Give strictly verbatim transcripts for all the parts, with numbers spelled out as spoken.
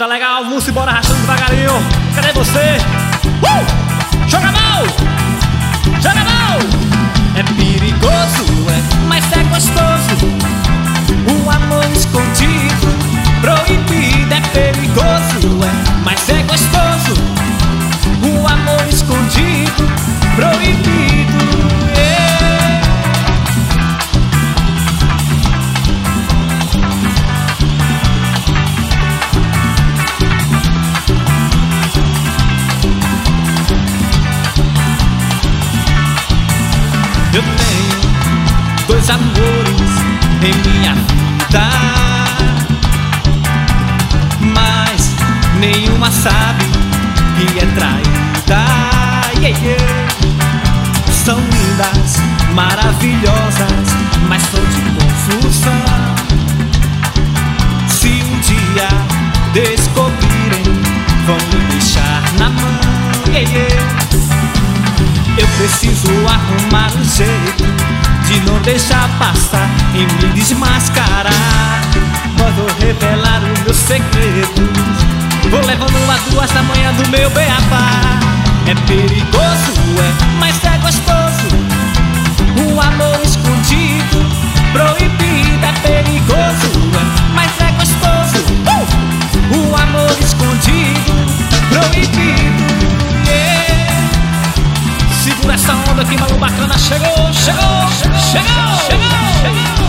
Tá legal, música, bora rachando devagarinho. Cadê você? Uh! Joga mal! Joga mal! É perigoso, é, mas é gostoso. O amor escondido, proibido. É perigoso, é, mas é gostoso. O amor escondido, proibido. Yeah. Eu tenho dois amores em minha vida, mas nenhuma sabe que é traída. Yeah, yeah. São lindas, maravilhosas, mas são de confusão. Se um dia descobrirem, vão me deixar na mão. Yeah, yeah. Eu preciso arrumar um jeito de não deixar passar e me desmascarar. Quando revelar os meus segredos, vou levando a duas da manhã do meu beabá. É perigoso, é, mas é gostoso. O amor escondido, proibido. É perigoso, é, mas é gostoso. uh! O amor escondido, proibido. Segura essa onda que maluco bacana chegou, chegou, chegou, chegou, chegou, chegou.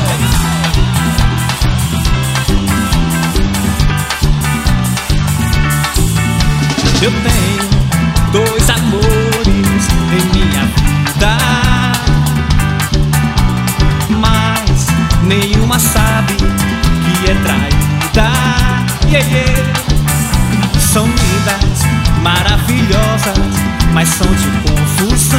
Eu tenho dois amores em minha vida, mas nenhuma sabe que é traída. Yeah, yeah. São lindas, maravilhosas, mas são de confusão.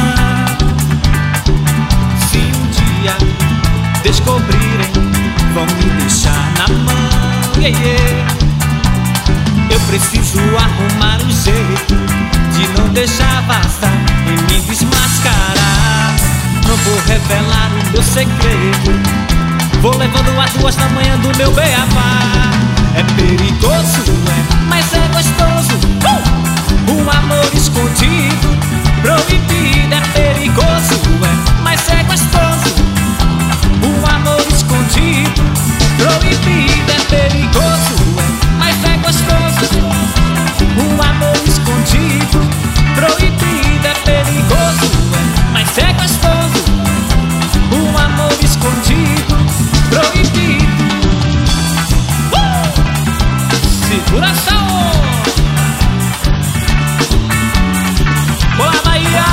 Se um dia descobrirem, vão me deixar na mão. Yeah, yeah. Eu preciso arrumar um jeito de não deixar vazar e me desmascarar. Não vou revelar o meu segredo, vou levando as duas da manhã do meu beabá. É perigoso, é, mas é gostoso. uh! O amor escondido, proibido. É perigoso, é, mas é gostoso. O amor escondido, proibido. É perigoso, é, mas é gostoso. O amor escondido, proibido. É perigoso, é, mas é gostoso. O amor escondido, proibido. uh! Segura essa onda. Boa Bahia!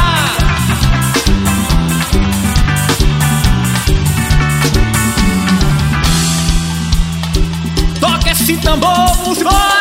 Toca esse tambor, música!